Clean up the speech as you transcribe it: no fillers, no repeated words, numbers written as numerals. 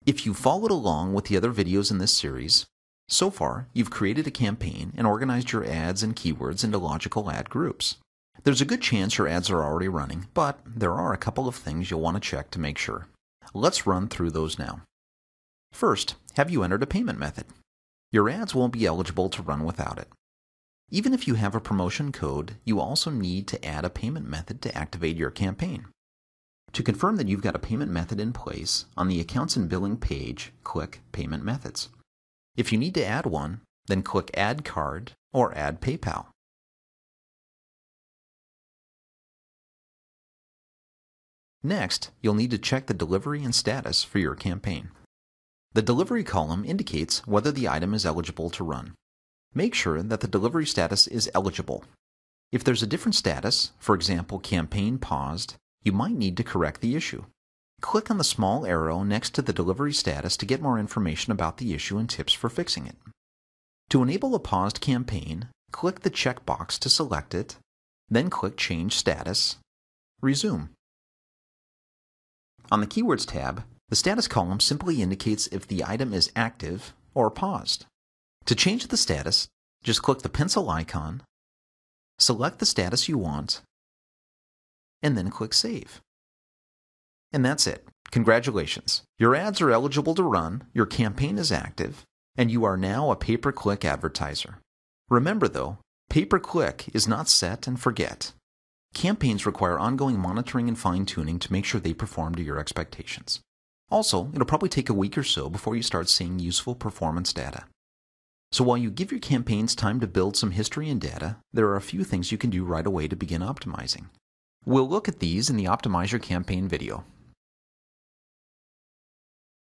If you followed along with the other videos in this series, so far you've created a campaign and organized your ads and keywords into logical ad groups. There's a good chance your ads are already running, but there are a couple of things you'll want to check to make sure. Let's run through those now. First, have you entered a payment method? Your ads won't be eligible to run without it. Even if you have a promotion code, you also need to add a payment method to activate your campaign. To confirm that you've got a payment method in place, on the Accounts and Billing page, click Payment Methods. If you need to add one, then click Add Card or Add PayPal. Next, you'll need to check the delivery and status for your campaign. The delivery column indicates whether the item is eligible to run. Make sure that the delivery status is eligible. If there's a different status, for example, campaign paused, you might need to correct the issue. Click on the small arrow next to the delivery status to get more information about the issue and tips for fixing it. To enable a paused campaign, click the checkbox to select it, then click Change Status, Resume. On the Keywords tab, the status column simply indicates if the item is active or paused. To change the status, just click the pencil icon, select the status you want, and then click Save. And that's it. Congratulations! Your ads are eligible to run, your campaign is active, and you are now a pay-per-click advertiser. Remember though, pay-per-click is not set and forget. Campaigns require ongoing monitoring and fine-tuning to make sure they perform to your expectations. Also, it'll probably take a week or so before you start seeing useful performance data. So while you give your campaigns time to build some history and data, there are a few things you can do right away to begin optimizing. We'll look at these in the Optimize Your Campaign video.